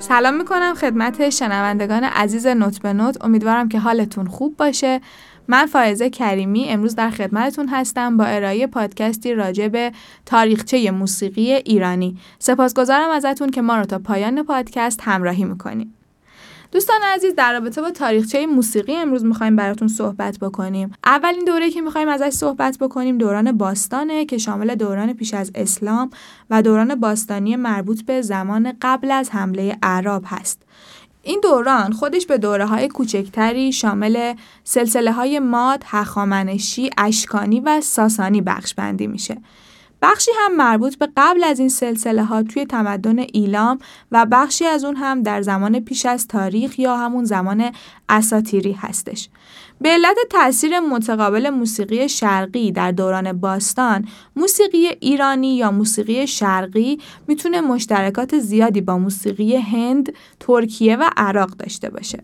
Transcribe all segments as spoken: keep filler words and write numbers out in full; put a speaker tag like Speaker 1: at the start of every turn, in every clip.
Speaker 1: سلام میکنم خدمت شنوندگان عزیز نوت به نوت. امیدوارم که حالتون خوب باشه. من فائزه کریمی امروز در خدمتتون هستم با ارائه پادکستی راجع به تاریخچه موسیقی ایرانی. سپاسگزارم ازتون که ما رو تا پایان پادکست همراهی میکنیم. دوستان عزیز، در رابطه با تاریخچه موسیقی امروز میخوایم براتون صحبت بکنیم. اولین دوره که میخوایم ازش صحبت بکنیم دوران باستانه که شامل دوران پیش از اسلام و دوران باستانی مربوط به زمان قبل از حمله اعراب هست. این دوران خودش به دوره‌های کوچکتری شامل سلسله‌های ماد، هخامنشی، اشکانی و ساسانی بخش بندی میشه. بخشی هم مربوط به قبل از این سلسله ها توی تمدن ایلام و بخشی از اون هم در زمان پیش از تاریخ یا همون زمان اساطیری هستش. به علت تأثیر متقابل موسیقی شرقی در دوران باستان، موسیقی ایرانی یا موسیقی شرقی میتونه مشترکات زیادی با موسیقی هند، ترکیه و عراق داشته باشه.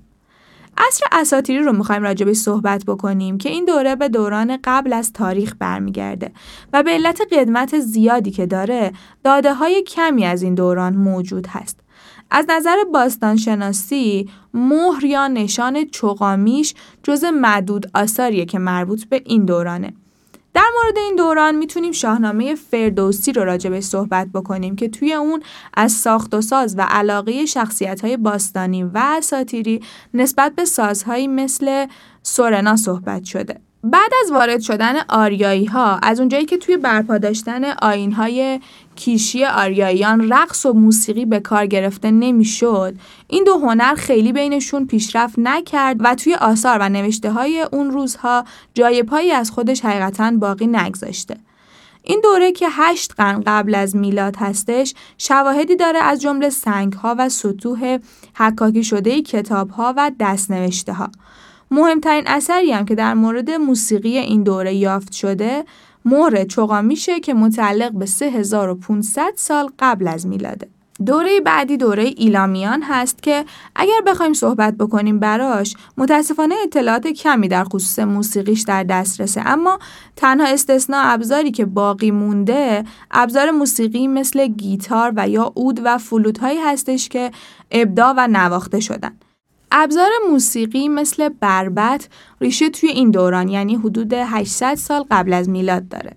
Speaker 1: عصر اساطیری رو می‌خوایم راجع بهش صحبت بکنیم که این دوره به دوران قبل از تاریخ برمیگرده و به علت قدمت زیادی که داره، داده‌های کمی از این دوران موجود هست. از نظر باستانشناسی، مهر یا نشان چوغامیش جزء معدود آثاریه که مربوط به این دورانه. در مورد این دوران میتونیم شاهنامه فردوسی رو راجع بهش صحبت بکنیم که توی اون از ساخت و ساز و علاقه شخصیت‌های باستانی و اساطیری نسبت به سازهایی مثل سرنا صحبت شده. بعد از وارد شدن آریایی‌ها، از اونجایی که توی برپا داشتن آیین‌های کیشی آریاییان رقص و موسیقی به کار گرفته نمی‌شد، این دو هنر خیلی بینشون پیشرفت نکرد و توی آثار و نوشته‌های اون روزها جای پایی از خودش حقیقتاً باقی نگذاشته. این دوره که هشت قرن قبل از میلاد هستش، شواهدی داره از جمله سنگ‌ها و سطوح حکاکی شده کتاب‌ها و دست‌نوشته‌ها. مهمترین اثری هم که در مورد موسیقی این دوره یافت شده، مهر چوغامیشه که متعلق به سه هزار و پانصد سال قبل از میلاده. دوره بعدی دوره ایلامیان هست که اگر بخوایم صحبت بکنیم براش، متاسفانه اطلاعات کمی در خصوص موسیقیش در دسترسه، اما تنها استثناء ابزاری که باقی مونده، ابزار موسیقی مثل گیتار و یا عود و فلوت هایی هستش که ابداع و نواخته شدن. ابزار موسیقی مثل بربط ریشه توی این دوران یعنی حدود هشتصد سال قبل از میلاد داره.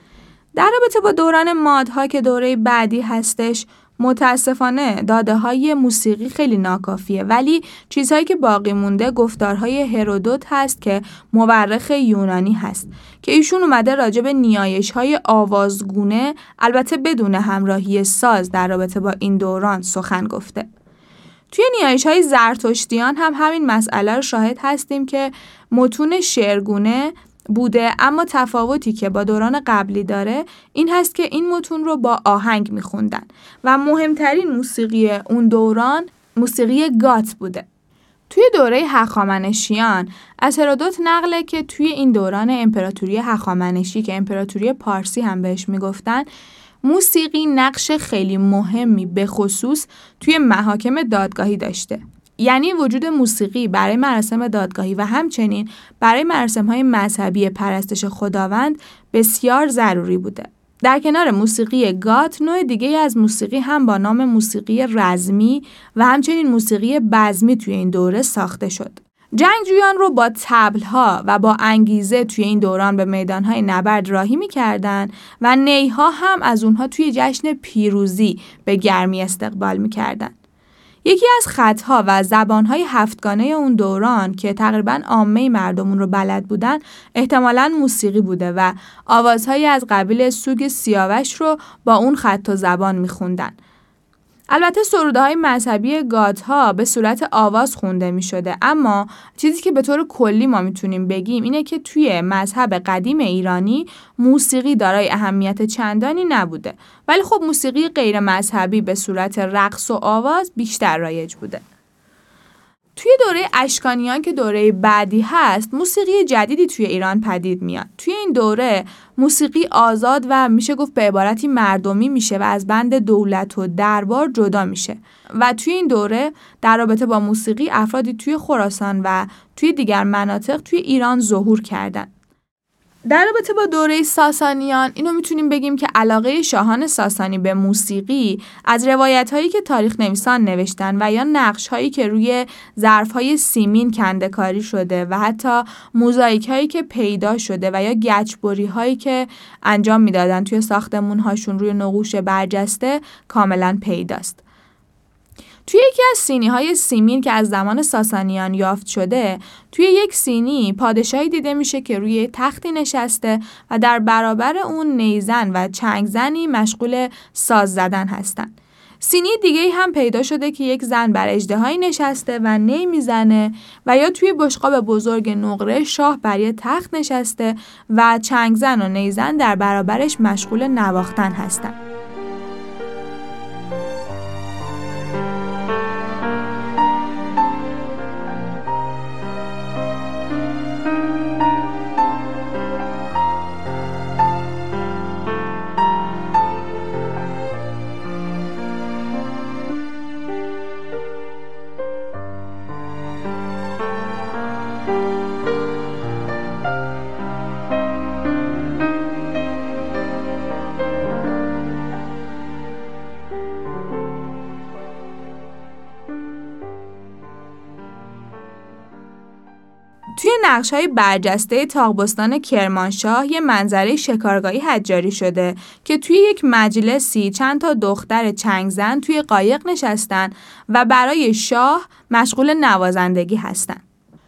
Speaker 1: در رابطه با دوران مادها که دوره بعدی هستش، متاسفانه داده های موسیقی خیلی ناکافیه، ولی چیزهایی که باقی مونده گفتارهای هرودوت هست که مورخ یونانی هست که ایشون اومده راجع به نیایش های آوازگونه، البته بدون همراهی ساز، در رابطه با این دوران سخن گفته. توی نیایش‌های زرتشتیان هم همین مسئله رو شاهد هستیم که متون شعرگونه بوده، اما تفاوتی که با دوران قبلی داره این هست که این متون رو با آهنگ می‌خوندن و مهمترین موسیقی اون دوران موسیقی گات بوده. توی دوره هخامنشیان از هرودوت نقله که توی این دوران امپراتوری هخامنشی که امپراتوری پارسی هم بهش میگفتن، موسیقی نقش خیلی مهمی به خصوص توی محاکم دادگاهی داشته. یعنی وجود موسیقی برای مراسم دادگاهی و همچنین برای مراسم‌های مذهبی پرستش خداوند بسیار ضروری بوده. در کنار موسیقی گات، نوع دیگه از موسیقی هم با نام موسیقی رزمی و همچنین موسیقی بزمی توی این دوره ساخته شد. جنگجویان رو با طبل‌ها و با انگیزه توی این دوران به میدان‌های نبرد راهی می‌کردن و نی‌ها هم از اونها توی جشن پیروزی به گرمی استقبال می‌کردن. یکی از خطها و زبان‌های هفتگانه اون دوران که تقریباً عامه مردمون رو بلد بودن، احتمالاً موسیقی بوده و آوازهایی از قبیل سوگ سیاوش رو با اون خط و زبان می‌خوندن. البته سروده‌های مذهبی گات‌ها به صورت آواز خونده می‌شده، اما چیزی که به طور کلی ما میتونیم بگیم اینه که توی مذهب قدیم ایرانی موسیقی دارای اهمیت چندانی نبوده، ولی خب موسیقی غیر مذهبی به صورت رقص و آواز بیشتر رایج بوده. توی دوره اشکانیان که دوره بعدی هست، موسیقی جدیدی توی ایران پدید میاد. توی این دوره موسیقی آزاد و میشه گفت به عبارتی مردمی میشه و از بند دولت و دربار جدا میشه و توی این دوره در رابطه با موسیقی افرادی توی خراسان و توی دیگر مناطق توی ایران ظهور کردن. در رابطه با دوره ساسانیان اینو میتونیم بگیم که علاقه شاهان ساسانی به موسیقی از روایت‌هایی که تاریخ نویسان نوشتن و یا نقش‌هایی که روی ظرف‌های سیمین کنده‌کاری شده و حتی موزاییک‌هایی که پیدا شده و یا گچبری‌هایی که انجام میدادن توی ساختمون‌هاشون روی نقوش برجسته کاملاً پیداست. توی یکی از سینی‌های سیمین که از زمان ساسانیان یافت شده، توی یک سینی پادشاهی دیده میشه که روی تختی نشسته و در برابر اون نیزن و چنگزنی مشغول ساز زدن هستن. سینی دیگه هم پیدا شده که یک زن بر اژدهایی نشسته و نی میزنه و یا توی بشقاب بزرگ نقره شاه بر یه تخت نشسته و چنگزن و نیزن در برابرش مشغول نواختن هستن. توی نقش‌های برجسته طاق‌بستان کرمانشاه یه منظره شکارگاهی حجاری شده که توی یک مجلسی چند تا دختر چنگزن توی قایق نشستن و برای شاه مشغول نوازندگی هستن.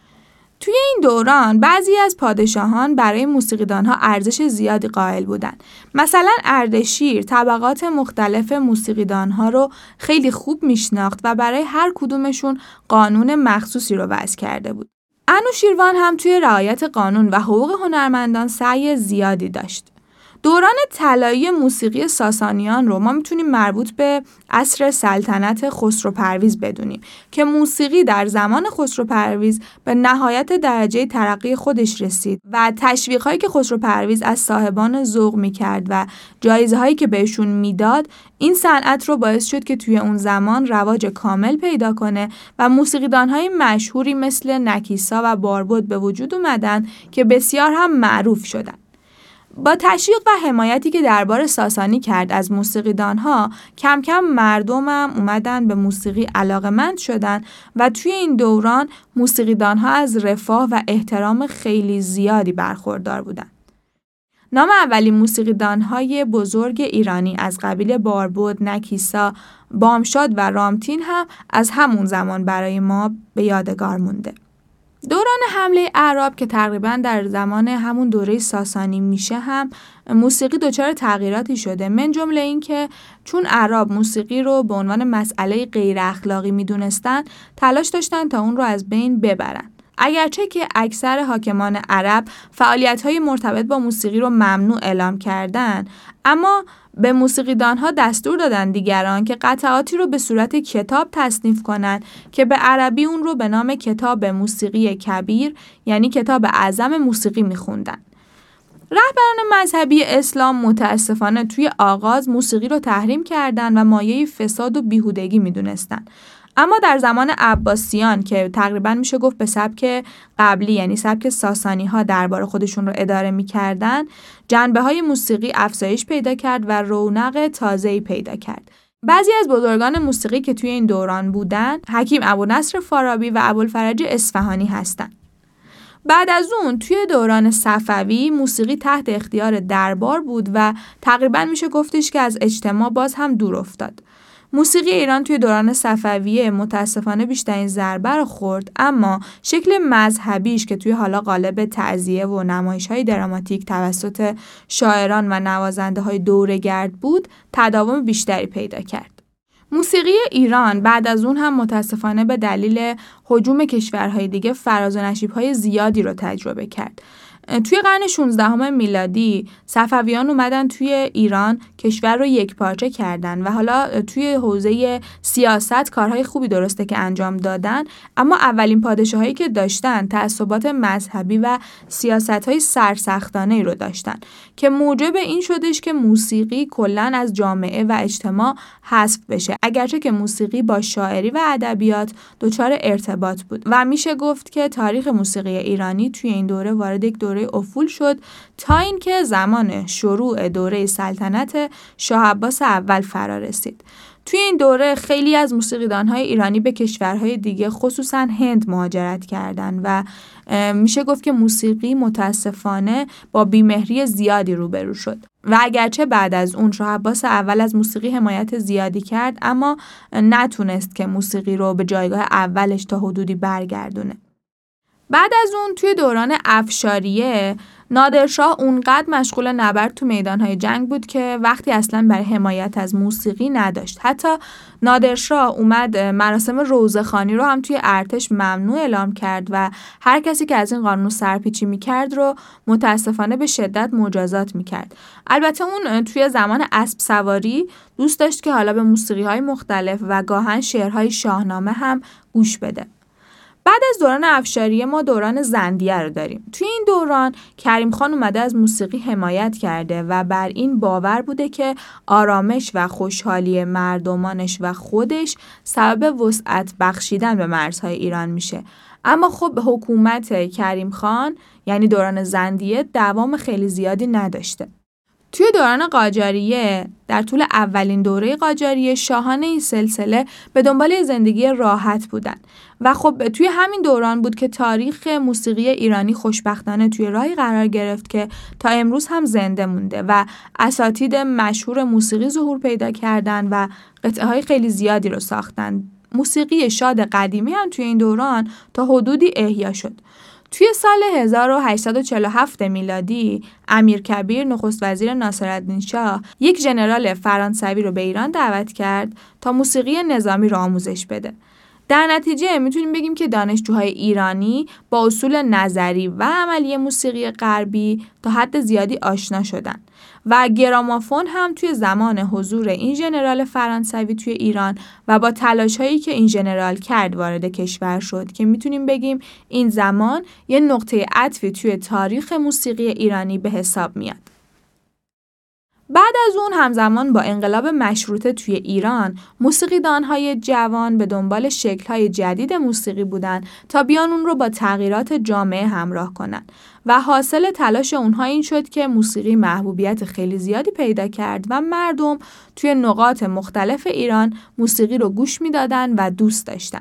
Speaker 1: توی این دوران بعضی از پادشاهان برای موسیقیدان‌ها ارزش زیادی قائل بودن. مثلا اردشیر طبقات مختلف موسیقیدان‌ها رو خیلی خوب میشناخت و برای هر کدومشون قانون مخصوصی رو وضع کرده بود. انوشیروان هم توی رعایت قانون و حقوق هنرمندان سعی زیادی داشت. دوران طلایی موسیقی ساسانیان رو ما میتونیم مربوط به عصر سلطنت خسرو پرویز بدونیم که موسیقی در زمان خسرو پرویز به نهایت درجه ترقی خودش رسید و تشویق‌هایی که خسرو پرویز از صاحبان ذوق میکرد و جایزه‌هایی که بهشون میداد این صنعت رو باعث شد که توی اون زمان رواج کامل پیدا کنه و موسیقیدان‌های مشهوری مثل نکیسا و باربد به وجود اومدن که بسیار هم معروف شدن. با تشویق و حمایتی که دربار ساسانی کرد از موسیقیدان‌ها، کم کم مردم هم اومدن به موسیقی علاقه‌مند شدن و توی این دوران موسیقیدان‌ها از رفاه و احترام خیلی زیادی برخوردار بودن. نام اولین موسیقیدان‌های بزرگ ایرانی از قبیل باربد، نکیسا، بامشاد و رامتین هم از همون زمان برای ما به یادگار مونده. دوران حمله اعراب که تقریباً در زمان همون دوره ساسانی میشه هم موسیقی دچار تغییراتی شده، من جمله این که چون اعراب موسیقی رو به عنوان مسئله غیر اخلاقی میدونستن تلاش داشتن تا اون رو از بین ببرن. اگرچه که اکثر حاکمان عرب فعالیت‌های مرتبط با موسیقی رو ممنوع اعلام کردن، اما به موسیقیدان‌ها دستور دادن دیگران که قطعاتی رو به صورت کتاب تصنیف کنن که به عربی اون رو به نام کتاب موسیقی کبیر یعنی کتاب اعظم موسیقی می‌خوندن. رهبران مذهبی اسلام متاسفانه توی آغاز موسیقی رو تحریم کردن و مایه فساد و بیهودگی می‌دونستن. اما در زمان عباسیان که تقریباً میشه گفت به سبک قبلی یعنی سبک ساسانی ها دربار خودشون رو اداره میکردن، جنبه های موسیقی افزایش پیدا کرد و رونق تازه‌ای پیدا کرد. بعضی از بزرگان موسیقی که توی این دوران بودن، حکیم ابونصر فارابی و ابوالفرج اصفهانی هستن. بعد از اون توی دوران صفوی موسیقی تحت اختیار دربار بود و تقریباً میشه گفتش که از اجتماع باز هم دور افتاد. موسیقی ایران توی دوران صفویه متاسفانه بیشترین ضربه رو خورد، اما شکل مذهبیش که توی حالا قالب تعزیه و نمایش‌های دراماتیک توسط شاعران و نوازنده‌های دوره‌گرد بود، تداوم بیشتری پیدا کرد. موسیقی ایران بعد از اون هم متاسفانه به دلیل هجوم کشورهای دیگه فراز و نشیب‌های زیادی رو تجربه کرد. توی قرن شانزدهم میلادی صفویان اومدن توی ایران کشور رو یکپارچه کردن و حالا توی حوزه سیاست کارهای خوبی درسته که انجام دادن، اما اولین پادشاهایی که داشتن تعصبات مذهبی و سیاست‌های سرسختانه‌ای رو داشتن که موجب این شدش که موسیقی کلاً از جامعه و اجتماع حذف بشه، اگرچه که موسیقی با شاعری و ادبیات دچار ارتباط بود و میشه گفت که تاریخ موسیقی ایرانی توی این دوره وارد یک دوره دوره افول شد تا اینکه زمان شروع دوره سلطنت شاه عباس اول فرا رسید. توی این دوره خیلی از موسیقیدان‌های ایرانی به کشورهای دیگه خصوصا هند مهاجرت کردن و میشه گفت که موسیقی متاسفانه با بیمهری زیادی روبرو شد و اگرچه بعد از اون شاه عباس اول از موسیقی حمایت زیادی کرد، اما نتونست که موسیقی رو به جایگاه اولش تا حدودی برگردونه. بعد از اون توی دوران افشاریه نادرشاه اونقدر مشغول نبرد تو میدانهای جنگ بود که وقتی اصلا برای حمایت از موسیقی نداشت. حتی نادرشاه اومد مراسم روزه‌خوانی رو هم توی ارتش ممنوع اعلام کرد و هر کسی که از این قانون سرپیچی میکرد رو متاسفانه به شدت مجازات میکرد. البته اون توی زمان اسب سواری دوست داشت که حالا به موسیقی‌های مختلف و گاهن شعرهای شاهنامه هم گوش بده. بعد از دوران افشاریه ما دوران زندیه رو داریم. توی این دوران کریم خان اومده از موسیقی حمایت کرده و بر این باور بوده که آرامش و خوشحالی مردمانش و خودش سبب وسعت بخشیدن به مرزهای ایران میشه. اما خب حکومت کریم خان یعنی دوران زندیه دوام خیلی زیادی نداشته. توی دوران قاجاریه در طول اولین دوره قاجاریه شاهان این سلسله به دنبال زندگی راحت بودن و خب توی همین دوران بود که تاریخ موسیقی ایرانی خوشبختانه توی راهی قرار گرفت که تا امروز هم زنده مونده و اساتید مشهور موسیقی ظهور پیدا کردن و قطعه های خیلی زیادی رو ساختن. موسیقی شاد قدیمی هم توی این دوران تا حدودی احیا شد. توی سال هزار و هشتصد و چهل و هفت میلادی امیرکبیر نخست وزیر ناصرالدین شاه یک ژنرال فرانسوی رو به ایران دعوت کرد تا موسیقی نظامی رو آموزش بده. در نتیجه میتونیم بگیم که دانشجوهای ایرانی با اصول نظری و عملی موسیقی غربی تا حد زیادی آشنا شدن و گرامافون هم توی زمان حضور این ژنرال فرانسوی توی ایران و با تلاش‌هایی که این ژنرال کرد وارد کشور شد که میتونیم بگیم این زمان یه نقطه عطفی توی تاریخ موسیقی ایرانی به حساب میاد. بعد از اون همزمان با انقلاب مشروطه توی ایران موسیقیدان‌های جوان به دنبال شکل‌های جدید موسیقی بودن تا بیان اون رو با تغییرات جامعه همراه کنن و حاصل تلاش اونها این شد که موسیقی محبوبیت خیلی زیادی پیدا کرد و مردم توی نقاط مختلف ایران موسیقی رو گوش میدادن و دوست داشتن.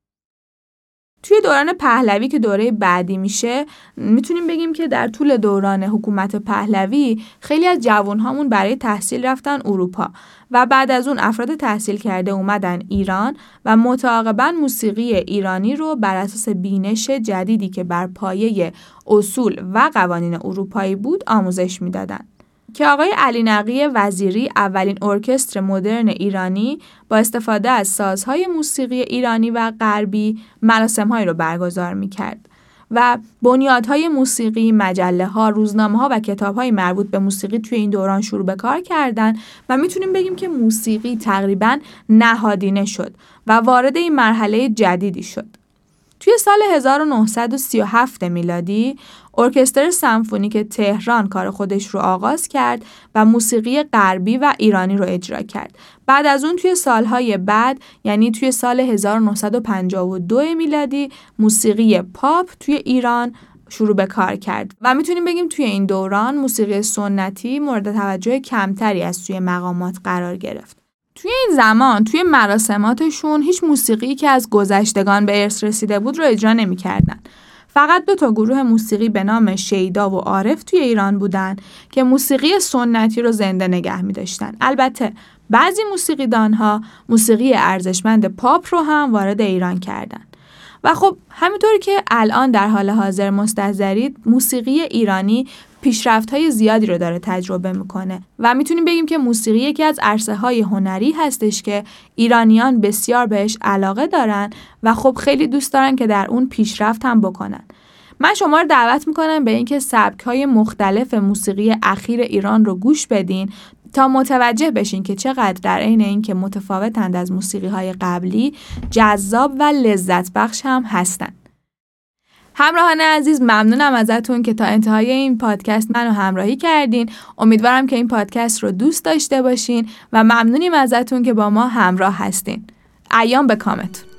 Speaker 1: توی دوران پهلوی که دوره بعدی میشه میتونیم بگیم که در طول دوران حکومت پهلوی خیلی از جوانهامون برای تحصیل رفتن اروپا و بعد از اون افراد تحصیل کرده اومدن ایران و متعاقباً موسیقی ایرانی رو بر اساس بینش جدیدی که بر پایه اصول و قوانین اروپایی بود آموزش میدادن. که آقای علی نقی وزیری اولین ارکستر مدرن ایرانی با استفاده از سازهای موسیقی ایرانی و غربی مراسم‌هایی رو برگزار می‌کرد و بنیادهای موسیقی، مجله‌ها، روزنامه‌ها و کتاب‌های مربوط به موسیقی توی این دوران شروع به کار کردن و میتونیم بگیم که موسیقی تقریباً نهادینه شد و وارد این مرحله جدیدی شد. توی سال هزار و نهصد و سی و هفت میلادی ارکستر سمفونیک تهران کار خودش رو آغاز کرد و موسیقی غربی و ایرانی رو اجرا کرد. بعد از اون توی سالهای بعد یعنی توی سال هزار و نهصد و پنجاه و دو میلادی موسیقی پاپ توی ایران شروع به کار کرد و میتونیم بگیم توی این دوران موسیقی سنتی مورد توجه کمتری از سوی مقامات قرار گرفت. توی این زمان توی مراسماتشون هیچ موسیقی که از گذشتگان به ارث رسیده بود رو اجرا نمی‌کردن. فقط دو تا گروه موسیقی به نام شیدا و عارف توی ایران بودن که موسیقی سنتی رو زنده نگه می‌داشتن. البته بعضی موسیقیدان‌ها موسیقی ارزشمند پاپ رو هم وارد ایران کردن. و خب همینطوری که الان در حال حاضر مستحضرید موسیقی ایرانی پیشرفت‌های زیادی رو داره تجربه میکنه و میتونیم بگیم که موسیقی یکی از عرصه‌های هنری هستش که ایرانیان بسیار بهش علاقه دارن و خب خیلی دوست دارن که در اون پیشرفت هم بکنن. من شما رو دعوت میکنم به اینکه سبک‌های مختلف موسیقی اخیر ایران رو گوش بدین تا متوجه بشین که چقدر در عین اینکه متفاوتند از موسیقی‌های قبلی جذاب و لذت بخش هم هستن. همراهان عزیز ممنونم ازتون که تا انتهای این پادکست منو همراهی کردین. امیدوارم که این پادکست رو دوست داشته باشین و ممنونیم ازتون که با ما همراه هستین. ایام به کامتون.